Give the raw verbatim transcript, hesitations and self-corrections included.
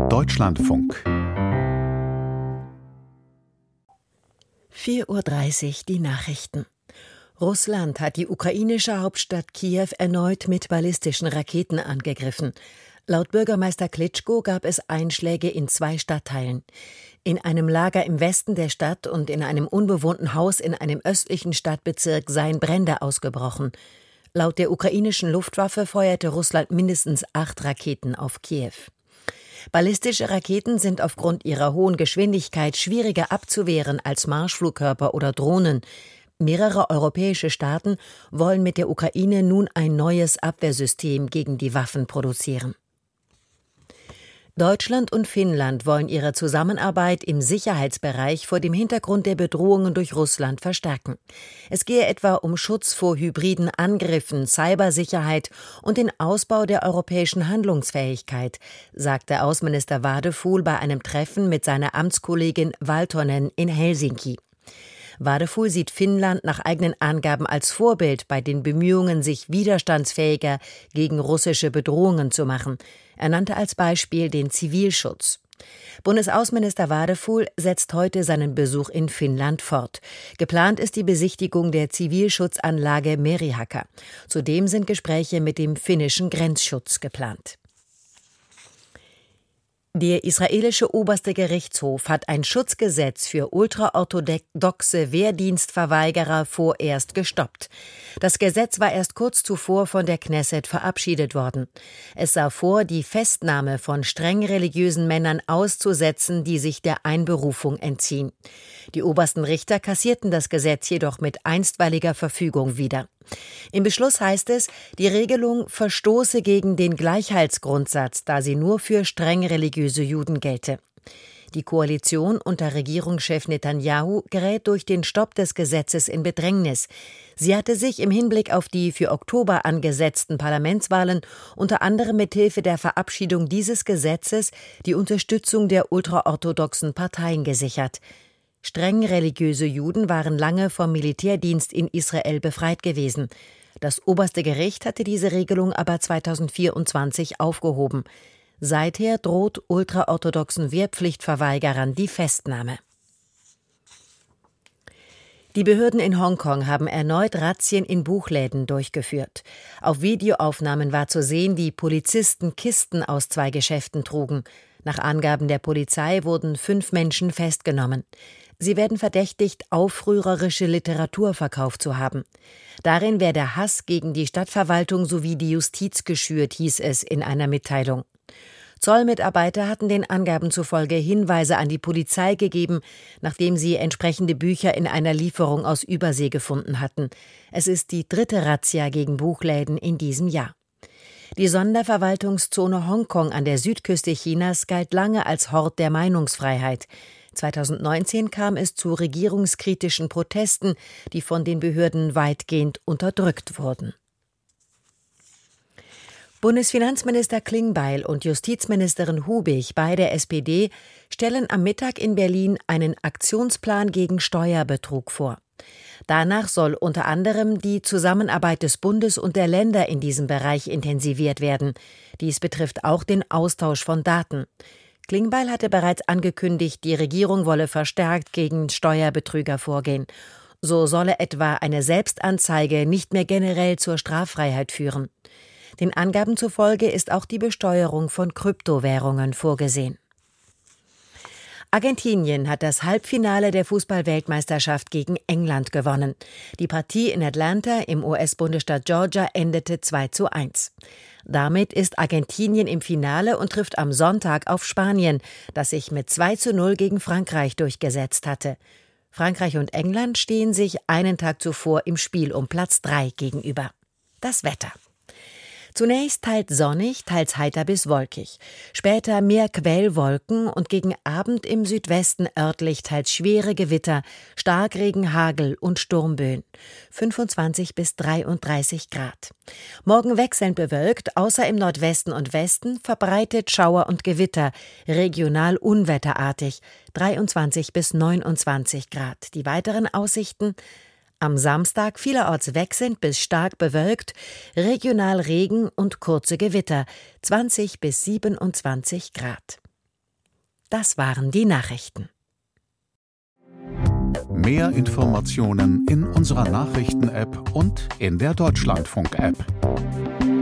Deutschlandfunk. vier Uhr dreißig, die Nachrichten. Russland hat die ukrainische Hauptstadt Kiew erneut mit ballistischen Raketen angegriffen. Laut Bürgermeister Klitschko gab es Einschläge in zwei Stadtteilen. In einem Lager im Westen der Stadt und in einem unbewohnten Haus in einem östlichen Stadtbezirk seien Brände ausgebrochen. Laut der ukrainischen Luftwaffe feuerte Russland mindestens acht Raketen auf Kiew. Ballistische Raketen sind aufgrund ihrer hohen Geschwindigkeit schwieriger abzuwehren als Marschflugkörper oder Drohnen. Mehrere europäische Staaten wollen mit der Ukraine nun ein neues Abwehrsystem gegen die Waffen produzieren. Deutschland und Finnland wollen ihre Zusammenarbeit im Sicherheitsbereich vor dem Hintergrund der Bedrohungen durch Russland verstärken. Es gehe etwa um Schutz vor hybriden Angriffen, Cybersicherheit und den Ausbau der europäischen Handlungsfähigkeit, sagte Außenminister Wadefuhl bei einem Treffen mit seiner Amtskollegin Valtonen in Helsinki. Wadefuhl sieht Finnland nach eigenen Angaben als Vorbild bei den Bemühungen, sich widerstandsfähiger gegen russische Bedrohungen zu machen. Er nannte als Beispiel den Zivilschutz. Bundesaußenminister Wadefuhl setzt heute seinen Besuch in Finnland fort. Geplant ist die Besichtigung der Zivilschutzanlage Merihaca. Zudem sind Gespräche mit dem finnischen Grenzschutz geplant. Der israelische oberste Gerichtshof hat ein Schutzgesetz für ultraorthodoxe Wehrdienstverweigerer vorerst gestoppt. Das Gesetz war erst kurz zuvor von der Knesset verabschiedet worden. Es sah vor, die Festnahme von streng religiösen Männern auszusetzen, die sich der Einberufung entziehen. Die obersten Richter kassierten das Gesetz jedoch mit einstweiliger Verfügung wieder. Im Beschluss heißt es, die Regelung verstoße gegen den Gleichheitsgrundsatz, da sie nur für streng religiöse Juden gelte. Die Koalition unter Regierungschef Netanyahu gerät durch den Stopp des Gesetzes in Bedrängnis. Sie hatte sich im Hinblick auf die für Oktober angesetzten Parlamentswahlen unter anderem mithilfe der Verabschiedung dieses Gesetzes die Unterstützung der ultraorthodoxen Parteien gesichert. Streng religiöse Juden waren lange vom Militärdienst in Israel befreit gewesen. Das oberste Gericht hatte diese Regelung aber zweitausendvierundzwanzig aufgehoben. Seither droht ultraorthodoxen Wehrpflichtverweigerern die Festnahme. Die Behörden in Hongkong haben erneut Razzien in Buchläden durchgeführt. Auf Videoaufnahmen war zu sehen, wie Polizisten Kisten aus zwei Geschäften trugen. Nach Angaben der Polizei wurden fünf Menschen festgenommen. Sie werden verdächtigt, aufrührerische Literatur verkauft zu haben. Darin werde Hass gegen die Stadtverwaltung sowie die Justiz geschürt, hieß es in einer Mitteilung. Zollmitarbeiter hatten den Angaben zufolge Hinweise an die Polizei gegeben, nachdem sie entsprechende Bücher in einer Lieferung aus Übersee gefunden hatten. Es ist die dritte Razzia gegen Buchläden in diesem Jahr. Die Sonderverwaltungszone Hongkong an der Südküste Chinas galt lange als Hort der Meinungsfreiheit. zweitausendneunzehn kam es zu regierungskritischen Protesten, die von den Behörden weitgehend unterdrückt wurden. Bundesfinanzminister Klingbeil und Justizministerin Hubig, beide S P D, stellen am Mittag in Berlin einen Aktionsplan gegen Steuerbetrug vor. Danach soll unter anderem die Zusammenarbeit des Bundes und der Länder in diesem Bereich intensiviert werden. Dies betrifft auch den Austausch von Daten. Klingbeil hatte bereits angekündigt, die Regierung wolle verstärkt gegen Steuerbetrüger vorgehen. So solle etwa eine Selbstanzeige nicht mehr generell zur Straffreiheit führen. Den Angaben zufolge ist auch die Besteuerung von Kryptowährungen vorgesehen. Argentinien hat das Halbfinale der Fußball-Weltmeisterschaft gegen England gewonnen. Die Partie in Atlanta im U S-Bundesstaat Georgia endete zwei zu eins. Damit ist Argentinien im Finale und trifft am Sonntag auf Spanien, das sich mit zwei zu null gegen Frankreich durchgesetzt hatte. Frankreich und England stehen sich einen Tag zuvor im Spiel um Platz drei gegenüber. Das Wetter. Zunächst teils sonnig, teils heiter bis wolkig. Später mehr Quellwolken und gegen Abend im Südwesten örtlich teils schwere Gewitter, Starkregen, Hagel und Sturmböen. fünfundzwanzig bis dreiunddreißig Grad. Morgen wechselnd bewölkt, außer im Nordwesten und Westen, verbreitet Schauer und Gewitter, regional unwetterartig, dreiundzwanzig bis neunundzwanzig Grad. Die weiteren Aussichten: am Samstag vielerorts wechselnd bis stark bewölkt, regional Regen und kurze Gewitter, zwanzig bis siebenundzwanzig Grad. Das waren die Nachrichten. Mehr Informationen in unserer Nachrichten-App und in der Deutschlandfunk-App.